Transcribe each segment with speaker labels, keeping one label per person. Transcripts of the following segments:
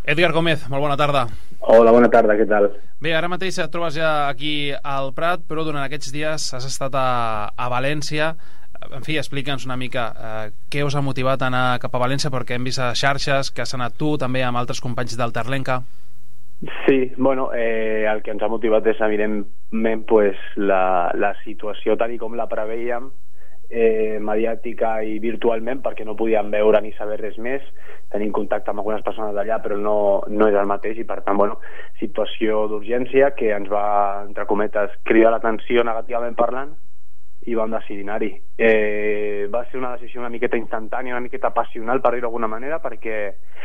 Speaker 1: Edgar Gómez, molt bona tarda.
Speaker 2: Hola, bona tarda, què tal?
Speaker 1: Bé, ara mateix et trobes ja aquí al Prat, però durant aquests dies has estat a València. En fi, explica'ns una mica què us ha motivat a anar cap a València, perquè hem vist a xarxes que has anat tu, també amb altres companys del Terlenca.
Speaker 2: Sí, bueno, el que ens ha motivat és evidentment pues, la situació tal com la preveiem, mediàtica i virtualment, perquè no podíem veure ni saber res més. Tenim contacte amb algunes persones d'allà, però no és el mateix, i per tant, bueno, situació d'urgència que ens va, entre cometes, cridar l'atenció negativament parlant, i vam decidir anar-hi. Va ser una decisió una miqueta instantània, una miqueta passional, per dir-ho d'alguna manera, perquè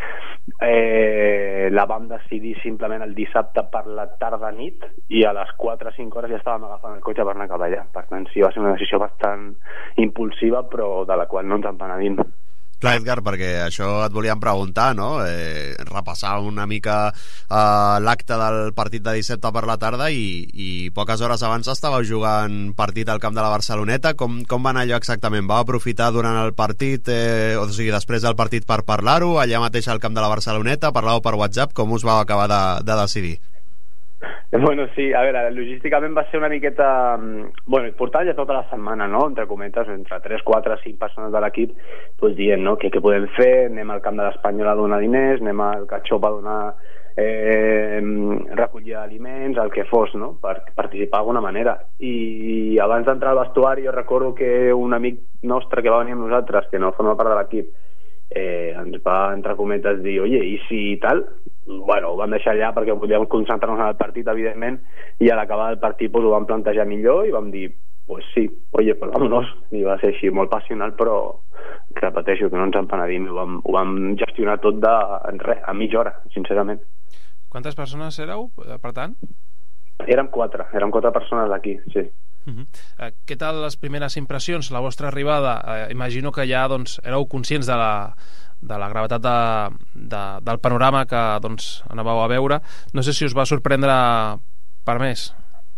Speaker 2: la vam decidir simplement el dissabte per la tarda-nit, i a les 4 o 5 hores ja estàvem agafant el cotxe per anar cap allà. Per tant, sí, va ser una decisió bastant impulsiva, però de la qual no ens en penedim.
Speaker 3: Clar, Edgar, perquè això et volíem preguntar, no? Repassar una mica l'acte del partit de dissabte per la tarda i poques hores abans estàveu jugant partit al camp de la Barceloneta. Com va anar allò exactament? Vau aprofitar durant el partit, o sigui, després del partit per parlar-ho, allà mateix al camp de la Barceloneta, parlàveu per WhatsApp, com us vau acabar de decidir?
Speaker 2: Bueno, sí, a veure, logísticament va ser una miqueta... Bueno, portava ja tota la setmana, no?, entre cometes, entre 3, 4, 5 persones de l'equip, pues dient, no?, què podem fer, anem al camp de l'Espanyol a donar diners, anem al Catxop a donar recollida d'aliments, el que fos, no?, per participar d'alguna manera. I abans d'entrar al vestuari jo recordo que un amic nostre que va venir amb nosaltres, que no forma part de l'equip, ens va, entre cometes, dir, oye, i si tal... Bueno, ho vam deixar allà perquè volíem concentrar-nos en el partit, evidentment, i a l'acabar del partit pues, ho vam plantejar millor i vam dir, pues sí, oye, pues vámonos. I va ser així, molt passional, però repeteixo que no ens en penedim. Ho vam gestionar tot a mitja hora, sincerament.
Speaker 1: Quantes persones éreu, per tant?
Speaker 2: Érem 4 persones d'aquí, sí.
Speaker 1: Què tal les primeres impressions, la vostra arribada? Imagino que ja doncs, éreu conscients de la gravetat del panorama que doncs, anàveu a veure. No sé si us va sorprendre per més.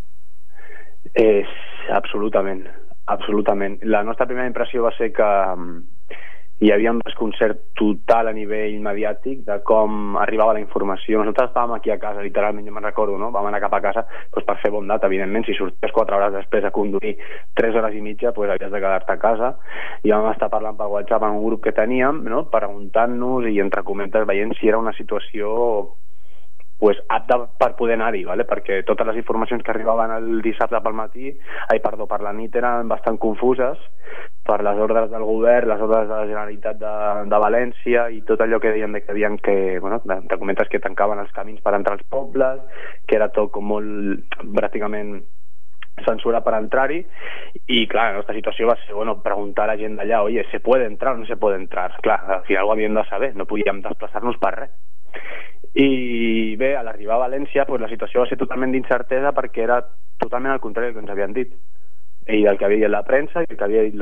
Speaker 2: Absolutament. La nostra primera impressió va ser que hi havia un desconcert total a nivell mediàtic de com arribava la informació. Nosaltres estàvem aquí a casa, literalment, jo me'n recordo, no? Vam anar cap a casa doncs, per fer bondat, evidentment. Si sorties 4 hores després a conduir 3 hores i mitja, doncs havies de quedar-te a casa, i vam estar parlant per WhatsApp en un grup que teníem, no?, preguntant-nos i, entre cometes, veient si era una situació pues, apta per poder anar-hi, ¿vale? Perquè totes les informacions que arribaven el dissabte per la nit eren bastant confuses per les ordres del govern, les ordres de la Generalitat de València i tot allò que deien que havien bueno, entre cometes, que tancaven els camins per entrar als pobles, que era tot com molt pràcticament censura per entrar-hi, i clar, la nostra situació va ser, bueno, preguntar a la gent d'allà, oye, ¿se puede entrar o no se puede entrar? Clar, al final ho havíem de saber, no podíem desplaçar-nos per res. I bé, a l'arribar a València pues, la situació va ser totalment d'incertesa, perquè era totalment al contrari del que ens havien dit i del que havia dit la premsa i del que havia dit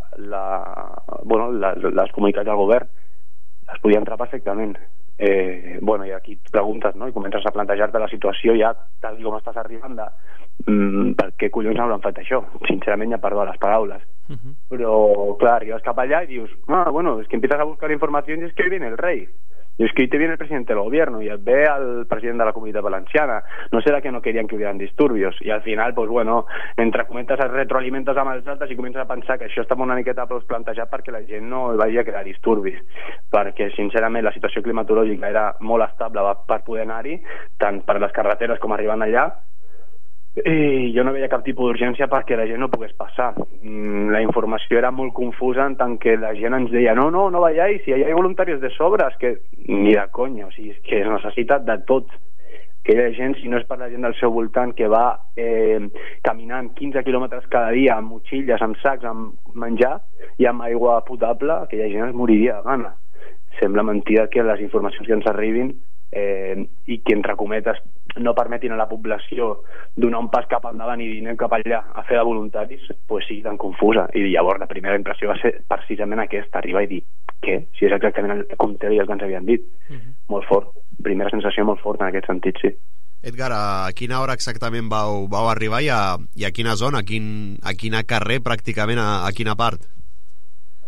Speaker 2: les comunitats del govern. Es podia entrar perfectament. Bueno, i aquí et preguntes, no?, i comences a plantejar-te la situació ja tal com estàs arribant de per què collons hauran fet això. Sincerament ja perdo les paraules. Però clar, arribes cap allà i dius, bueno, es que empiezas a buscar información y es que viene el rey. Y es que hoy te viene el presidente del gobierno y ve al presidente de la Comunidad Valenciana. No será que no querían que hubieran disturbios. Y al final, pues bueno, entre cometes es retroalimentes amb els altres i comences a pensar que això estava una miqueta plantejat perquè la gent no vagi a crear disturbis. Perquè, sincerament, la situació climatològica era molt estable per poder anar-hi, tant per les carreteres com arribant allà, i jo no veia cap tipus d'urgència perquè la gent no pogués passar. La informació era molt confusa, en tant que la gent ens deia no vayáis, si hi ha voluntaris de sobre, és que ni de conya, o sigui, és que es necessita de tot. Que hi ha gent, si no és per la gent del seu voltant, que va caminant 15 quilòmetres cada dia amb motxilles, amb sacs, amb menjar i amb aigua potable, que hi ha gent es moriria de gana. Sembla mentida que les informacions que ens arribin i que, entre cometes, no permetin a la població donar un pas cap endavant i dir cap allà a fer de voluntaris, pues sí, tan confusa. I llavors la primera impressió va ser precisament aquesta, arribar i dir què? Si és exactament el contrari del que ens havien dit. Molt fort, primera sensació molt forta en aquest sentit, sí.
Speaker 3: Edgar, a quina hora exactament vau arribar i a quina zona, a quin carrer pràcticament, a quina part?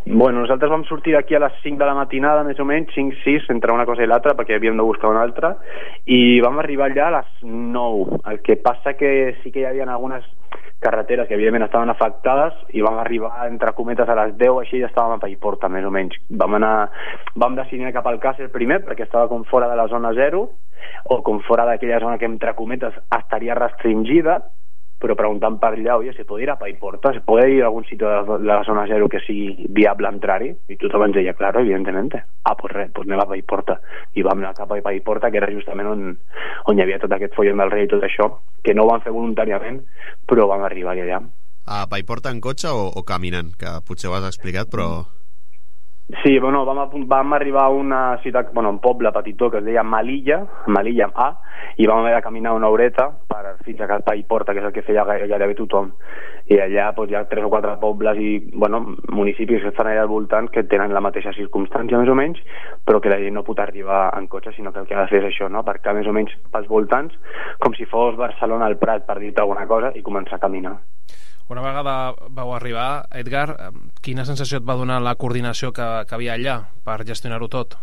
Speaker 2: Bueno, nosaltres vam sortir d'aquí a les 5 de la matinada, més o menys, 5-6, entre una cosa i l'altra, perquè havíem de buscar una altra, i vam arribar allà a les 9. El que passa que sí que hi havia algunes carreteres que evidentment estaven afectades i vam arribar, entre cometes, a les 10, així ja estàvem a Paiporta, més o menys. Vam decidir cap al Càcer primer, perquè estava com fora de la zona 0, o com fora d'aquella zona que, entre cometes, estaria restringida, però preguntant per allà, oye, ¿se puede ir a Paiporta? ¿Se puede ir a algún sitio de la zona 0 que sigui viable entrar-hi? I tothom ens deia, claro, evidentemente. Pues res, pues anem a Paiporta. I vam anar cap a Paiporta, que era justament on hi havia tot aquest follon del rei i tot això, que no ho vam fer voluntàriament, però vam arribar allà.
Speaker 3: A Paiporta en cotxe o caminant? Que potser ho has explicat, però...
Speaker 2: Sí, bueno, vam arribar a una ciutat, un poble petitó que es deia Malilla amb A, i vam haver de caminar una horeta fins a Paiporta, que és el que feia gairebé tothom. I allà hi ha 3 o 4 pobles i municipis que estan allà al voltant que tenen la mateixa circumstància més o menys, però que la gent no pot arribar en cotxe, sinó que el que ha de fer és això, no? Perquè més o menys pels voltants, com si fos Barcelona al Prat, per dir-te alguna cosa, i començar a caminar.
Speaker 1: Una vegada vau arribar, Edgar, quina sensació et va donar la coordinació que havia allà per gestionar-ho tot?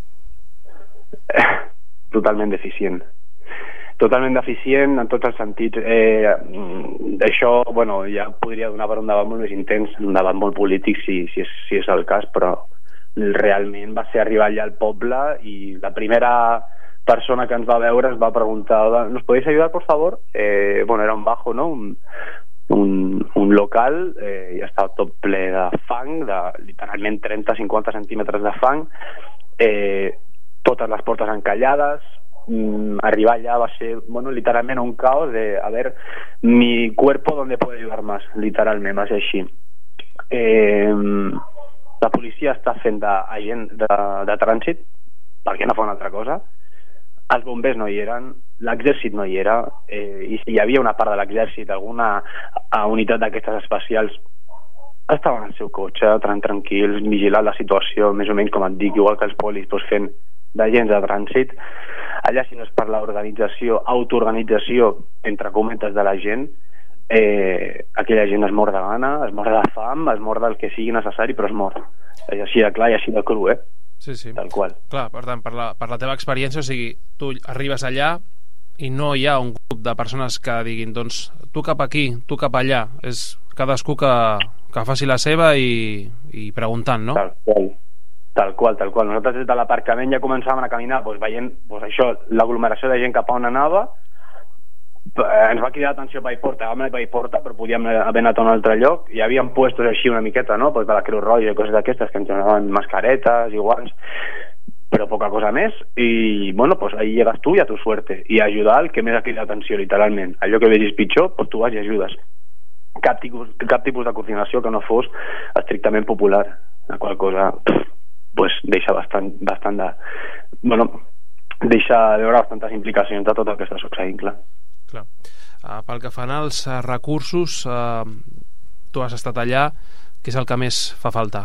Speaker 2: Totalment deficient en tots els sentits. Això, ja podria donar per un debat molt més intens, un debat molt polític si és el cas, però realment va ser arribar allà al poble i la primera persona que ens va veure ens va preguntar, ¿nos podéis ayudar, por favor? Era un bajo, ¿no? Un local, ja estava tot ple de fang, de literalment 30-50 centímetres de fang, totes les portes encallades. Arribar allà va ser literalment un caos de a ver, mi cuerpo donde puede ayudar más, literalment va ser així. La policia està fent d'agent de trànsit perquè no fa una altra cosa. Els bombers no hi eren, l'exèrcit no hi era, i si hi havia una part de l'exèrcit, alguna unitat d'aquestes especials, estaven al seu cotxe, tranquils, vigilant la situació, més o menys com et dic, igual que els polis, fent d'agents de trànsit. Allà, si no és per l'organització, autoorganització, entre cometes, de la gent, aquella gent es mor de gana, es mor de fam, es mor del que sigui necessari, però es mor. És així de clar i així de cru,
Speaker 1: Sí.
Speaker 2: Tal qual.
Speaker 1: Clar, per tant, per la teva experiència, o sigui, tu arribes allà i no hi ha un grup de persones que diguin, doncs, tu cap aquí, tu cap allà. És cadascú que faci la seva i preguntant, no?
Speaker 2: Tal qual. Nosaltres des de l'aparcament ja començàvem a caminar veient això, l'aglomeració de gent cap a on anava. Ens va cridar l'atenció Paiporta, vam anar a Paiporta, però podíem haver anat a un altre lloc. Hi havia puestos així una miqueta, no? De la Creu Roja i coses d'aquestes que ens donaven mascaretes i guants, però poca cosa més. I ahí llegas tu i a tu suerte, i ajudar el que més ha cridat l'atenció, literalment. Allò que vegis pitjor, tu vas i ajudes. Cap tipus de coordinació que no fos estrictament popular, la qual cosa deixa bastant de... deixa de veure bastantes implicacions de tot el que està succeint, clar.
Speaker 1: Pel que fan als recursos, tu has estat allà, què és el que més fa falta?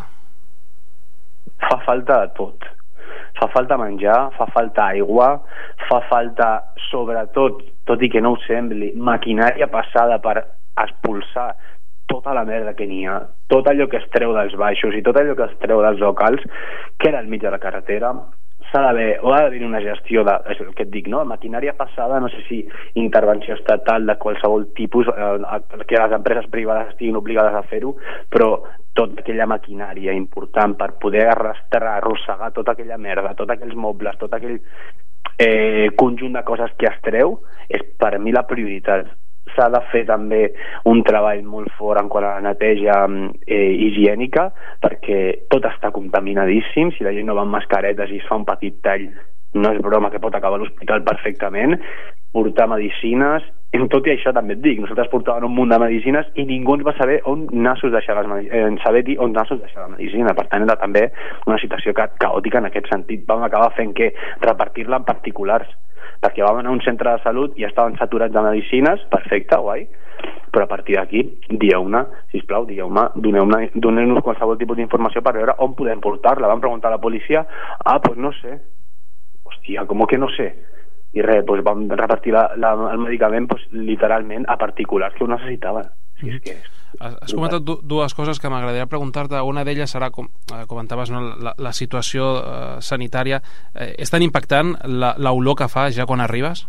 Speaker 2: Fa falta de tot. Fa falta menjar, fa falta aigua, fa falta, sobretot, tot i que no ho sembli, maquinària passada per expulsar tota la merda que n'hi ha, tot allò que es treu dels baixos i tot allò que es treu dels locals, que era al mig de la carretera. S'ha d'haver una gestió és el que et dic, no? Maquinària passada, no sé si intervenció estatal de qualsevol tipus, que les empreses privades estiguin obligades a fer-ho, però tota aquella maquinària important per poder arrossegar tota aquella merda, tots aquells mobles, tot aquell conjunt de coses que es treu, és per mi la prioritat. S'ha de fer també un treball molt fort en quant a la neteja higiènica, perquè tot està contaminadíssim. Si la gent no va amb mascaretes i es fa un petit tall, no és broma que pot acabar a l'hospital perfectament. Portar medicines, tot i això també et dic, nosaltres portàvem un munt de medicines i ningú ens va saber on nassos deixar la medicina. Per tant, era també una situació caòtica en aquest sentit. Vam acabar fent que repartir-la en particulars, perquè vam anar a un centre de salut i estaven saturats de medicines, perfecte, guai, però a partir d'aquí, sisplau, doneu-nos qualsevol tipus d'informació per veure on podem portar-la. Vam preguntar a la policia, no sé. Hòstia, com que no sé? I res, vam repartir el medicament literalment a particulars que ho necessitaven. Si és que és.
Speaker 1: Has comentat dues coses que m'agradaria preguntar-te. Una d'elles serà, com comentaves, no, la situació sanitària. És tan impactant l'olor que fa ja quan arribes?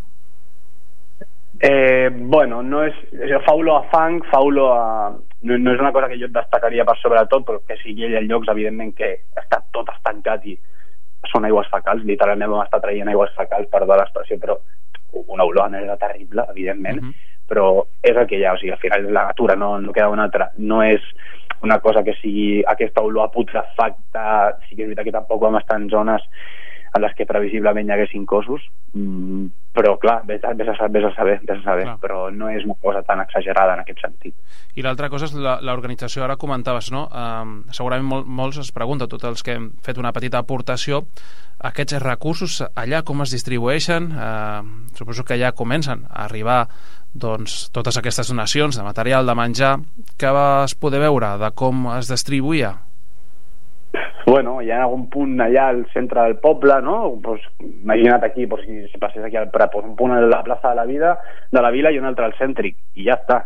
Speaker 2: Bueno, no és... Fa olor a fang, fa olor a... No és una cosa que jo et destacaria per sobretot, però que sigui hi ha llocs, evidentment, que està tot estancat i són aigües fecals. Literalment vam estar traient aigües fecals, perdó l'expressió, però una olor negra terrible, evidentment. Però és el que hi ha, o sigui, al final és la natura, no queda una altra. No és una cosa que sigui aquesta olor a putrefacta. Sí que és veritat que tampoc vam estar en zones en les que previsiblement hi haguessin cossos, però clar, vés a saber, però no és una cosa tan exagerada en aquest sentit.
Speaker 1: I l'altra cosa és l'organització. Ara comentaves, no? Segurament molts es pregunten, tots els que hem fet una petita aportació, aquests recursos allà com es distribueixen? Suposo que ja comencen a arribar doncs, totes aquestes donacions de material, de menjar. Què vas poder veure de com es distribuïa?
Speaker 2: Bueno, hi ha algun punt allà al centre del poble, no? Pues, imagina't aquí, pues, si passés aquí al Prat, pues, un punt a la plaça de la Vila i un altre al cèntric, i ja està.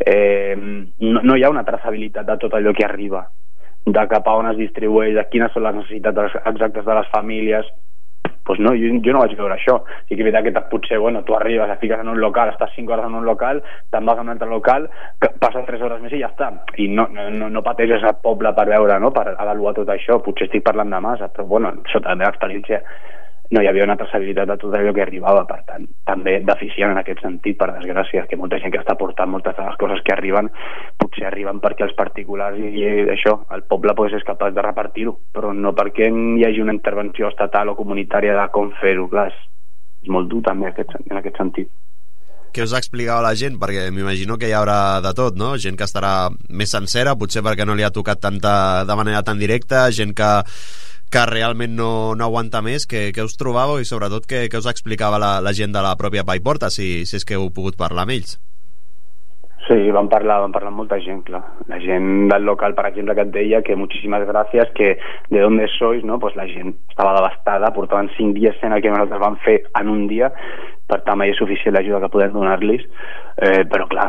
Speaker 2: No hi ha una traçabilitat de tot allò que arriba, de cap a on es distribueix, de quines són les necessitats exactes de les famílies. Pues no, jo no vaig veure això. Sí que és veritat que potser, bueno, tu arribes, et fiques en un local, estàs 5 hores en un local, te'n vas a un altre local, passes 3 hores més i ja està. I no pateixes al poble per veure, no?, per avaluar tot això. Potser estic parlant de massa, però bueno, sota la meva experiència no hi havia una traçabilitat de tot allò que arribava, per tant, també deficient en aquest sentit, per desgràcia, que molta gent que està portant moltes de les coses que arriben, potser arriben perquè els particulars i això, el poble pues, és capaç de repartir-ho, però no perquè hi hagi una intervenció estatal o comunitària de com fer-ho. Clar, és molt dur també en aquest sentit.
Speaker 3: Què us explicava la gent? Perquè m'imagino que hi haurà de tot, no? Gent que estarà més sencera, potser perquè no li ha tocat de manera tan directa, gent que realment no aguanta més. Què us trobàveu i sobretot què us explicava la gent de la pròpia Paiporta, si és que heu pogut parlar amb ells?
Speaker 2: Sí, vam parlar amb molta gent, clar. La gent del local, per exemple, que et deia que moltíssimes gràcies, que de on sois, no? Pues la gent estava devastada, portaven 5 dies fent el que nosaltres vam fer en un dia, per tant mai és suficient l'ajuda que podem donar-los, però clar,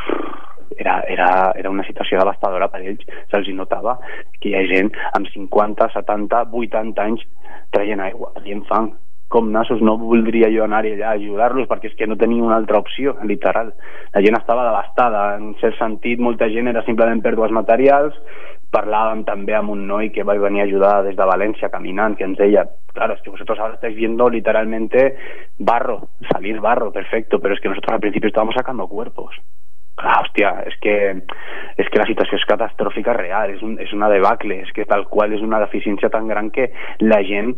Speaker 2: era una situació devastadora per ells. Se'ls notava que hi ha gent amb 50, 70, 80 anys traient aigua, traient fang. Com nassos no voldria jo anar allà a ajudar-los, perquè és que no tenia una altra opció, literal. La gent estava devastada, en cert sentit molta gent era simplement pèrdues materials. Parlàvem també amb un noi que va venir a ajudar des de València caminant, que ens deia, claro, es que vosotros ahora estáis viendo literalmente barro, salir barro, perfecto, pero es que nosotros al principio estábamos sacando cuerpos. Clar, hòstia, és que la situació és catastròfica real, és una debacle, és que tal qual és una deficiència tan gran que la gent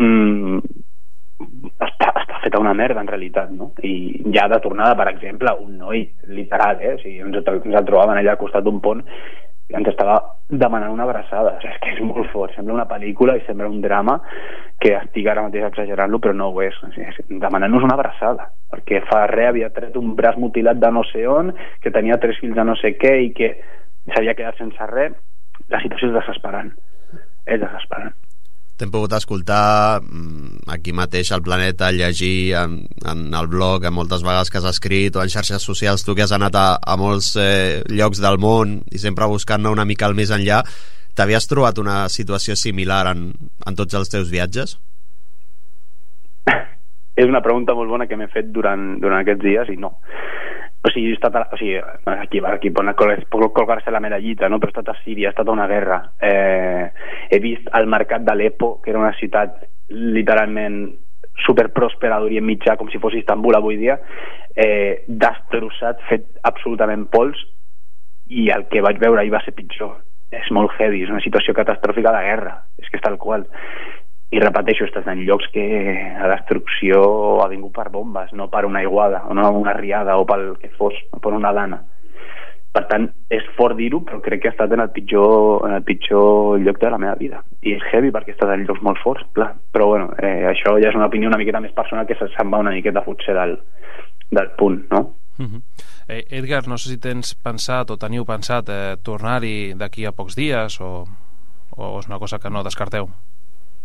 Speaker 2: està feta una merda en realitat, no? I ja de tornada, per exemple, un noi literal, o sigui, ens el trobaven allà al costat d'un pont i ens estava demanant una abraçada. O sigui, és que és molt fort, sembla una pel·lícula i sembla un drama, que estic ara mateix exagerant-lo, però no ho és. O sigui, demanant-nos una abraçada, perquè fa res havia tret un braç mutilat de no sé on, que tenia 3 fills de no sé què i que s'havia quedat sense res. La situació és desesperant, és desesperant.
Speaker 3: T'hem pogut escoltar aquí mateix al Planeta, llegir en el blog, moltes vegades que has escrit, o en xarxes socials, tu que has anat a molts llocs del món i sempre buscant una mica el més enllà. T'havies trobat una situació similar en tots els teus viatges?
Speaker 2: És una pregunta molt bona que m'he fet durant aquests dies i no. O sigui, aquí pot colgar-se la medallita, no? Però he estat a Síria, he estat a una guerra. He vist el mercat d'Aleppo, que era una ciutat literalment superpròspera d'Orient Mitjà, com si fos Istanbul avui dia, destrossat, fet absolutament pols, i el que vaig veure ahir va ser pitjor. És molt heavy, és una situació catastròfica de guerra, és que és tal qual. I repeteixo, estàs en llocs que la destrucció ha vingut per bombes, no per una aiguada, o no una riada, o pel que fos, o per una dana. Per tant, és fort dir-ho, però crec que he estat en el pitjor lloc de la meva vida. I és heavy perquè he estat en llocs molt forts, clar. Però bueno, això ja és una opinió una miqueta més personal, que se'n va una miqueta potser del punt, no?
Speaker 1: Edgar, no sé si tens pensat o teniu pensat tornar-hi d'aquí a pocs dies o és una cosa que no descarteu?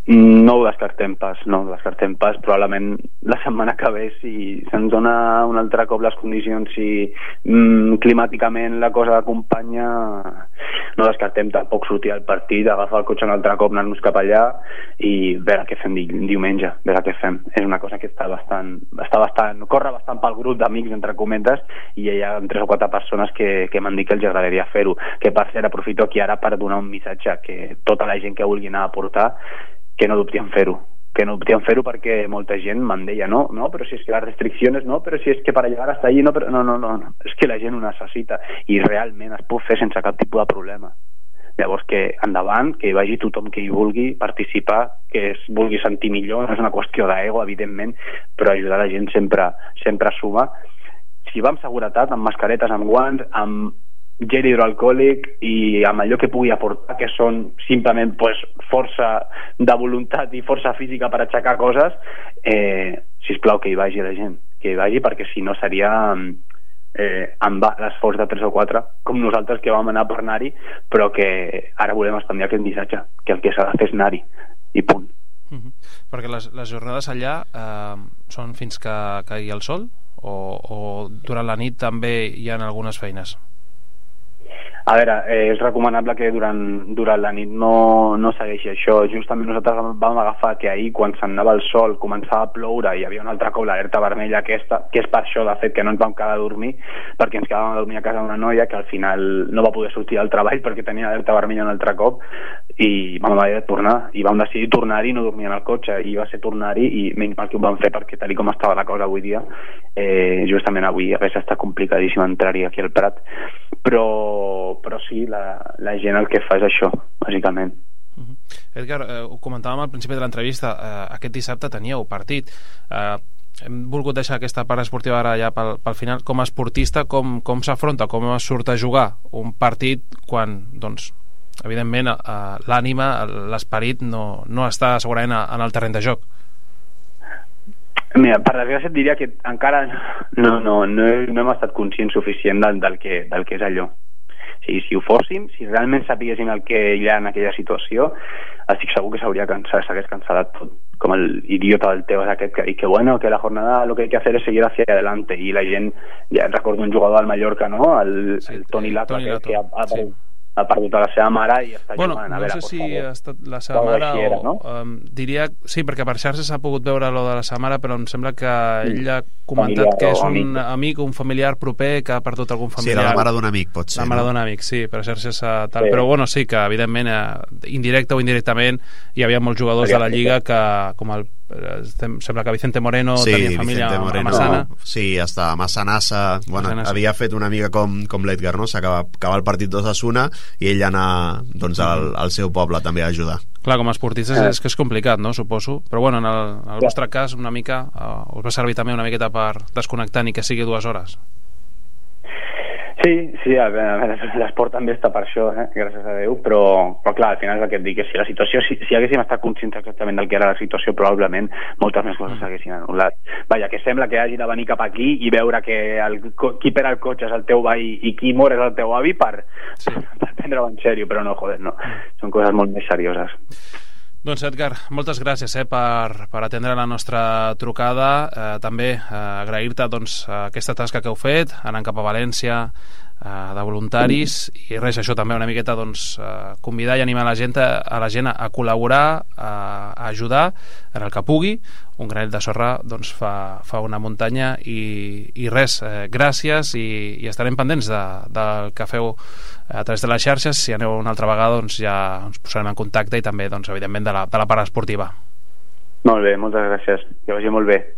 Speaker 2: No ho descartem pas, probablement la setmana que ve, si se'ns dona un altre cop les condicions, si climàticament la cosa acompanya, no descartem tampoc sortir al partit, agafar el cotxe un altre cop, anar-nos cap allà i veure què fem diumenge, veure què fem. És una cosa que corre bastant pel grup d'amics, entre cometes, i hi ha 3 o 4 persones que m'han dit que els agradaria fer-ho, que per cert aprofito aquí ara per donar un missatge que tota la gent que vulgui anar a portar, que no dubti en fer-ho, perquè molta gent me'n deia, no, però si és que les restriccions, no, però si és que per llegar hasta allí, no, és que la gent ho necessita i realment es pot fer sense cap tipus de problema. Llavors que endavant, que hi vagi tothom que hi vulgui participar, que es vulgui sentir millor, no és una qüestió d'ego, evidentment, però ajudar la gent sempre suma. Si va amb seguretat, amb mascaretes, amb guants, amb gel hidroalcohòlic i amb allò que pugui aportar, que són simplement força de voluntat i força física per aixecar coses, sisplau que hi vagi la gent, que hi vagi, perquè si no seria en va l'esforç de 3 o 4 com nosaltres que vam anar per anar-hi, però que ara volem expandir aquest missatge, que el que s'ha de fer és anar-hi i punt.
Speaker 1: Perquè les jornades allà són fins que caigui el sol o durant la nit també hi ha algunes feines?
Speaker 2: A veure, és recomanable que durant la nit no segueixi això. Justament nosaltres vam agafar que ahir, quan s'anava el sol, començava a ploure i hi havia un altre cop l'alerta vermella aquesta, que és per això, de fet, que no ens vam quedar a dormir, perquè ens quedàvem a dormir a casa d'una noia que al final no va poder sortir al treball perquè tenia alerta vermella un altre cop, i vam haver de tornar, i vam decidir tornar-hi i no dormir en el cotxe, i va ser tornar-hi, i menys mal que ho vam fer, perquè tal com estava la cosa avui dia, justament avui hagués estat complicadíssim entrar-hi aquí al Prat, però sí, la gent el que fa és això, bàsicament.
Speaker 1: Edgar, ho comentàvem al principi de l'entrevista, aquest dissabte teníeu partit, hem volgut deixar aquesta part esportiva ara ja pel final. Com a esportista, com s'afronta, com es surt a jugar un partit quan, doncs, evidentment l'ànima, l'esperit no està segurament en el terreny de joc?
Speaker 2: Mira, per desgràcia et diria que encara no hem estat conscients suficient del que és allò. Si ho fóssim, si realment sapiguéssim el que hi ha en aquella situació, estic segur que s'hagués cansat tot, com el idiota del Tebas aquest que diu que bueno, que la jornada lo que hay que hacer es seguir hacia adelante, i la gent, ja recordo un jugador del Mallorca, no? El Toni Lato, que ha perdut a la seva mare i està jugant.
Speaker 1: No sé si ha estat la seva mare o... diria... Sí, perquè per xarxes s'ha pogut veure lo de la seva mare, però em sembla que ell ha comentat que és un amic, un familiar proper que ha perdut algun familiar.
Speaker 3: Sí, era la mare d'un amic, pot ser.
Speaker 1: La mare d'un amic, sí, per xarxes tal. Però bueno, sí que evidentment, indirecte o indirectament, hi havia molts jugadors de la Lliga que, com el sembla que Vicente Moreno tenia família a Massana.
Speaker 3: Sí, hasta a Massanassa. Bueno, havia fet una mica com l'Edgar, no? S'acaba el partit d'Osasuna i ell anar doncs, al seu poble també a ajudar.
Speaker 1: Clar, com a esportistes és que és complicat, no? Suposo. Però bueno, en el vostre cas una mica us va servir també una miqueta per desconnectar ni que sigui 2 hores.
Speaker 2: Sí, a veure, l'esport també està per això, gràcies a Déu, però clar, al final és el que et dic, que si la situació, si haguéssim estat conscients exactament del que era la situació, probablement moltes més coses s'haguessin anul·lat. Vaja, que sembla que hagi de venir cap aquí i veure que qui perd el cotxe és el teu veí i qui mor és el teu avi per prendre-ho en sèrio, però no, joder, no. Són coses molt més serioses.
Speaker 1: Doncs Edgar, moltes gràcies per atendre la nostra trucada, també agrair-te doncs, aquesta tasca que heu fet anant cap a València de voluntaris, i res, això també una miqueta doncs, convidar i animar la gent a col·laborar, a ajudar en el que pugui. Un granet de sorra doncs, fa una muntanya, i res, gràcies, i estarem pendents del que feu a través de les xarxes. Si aneu una altra vegada doncs ja ens posarem en contacte, i també doncs, evidentment de la part esportiva.
Speaker 2: Molt bé, moltes gràcies, que vagi molt bé.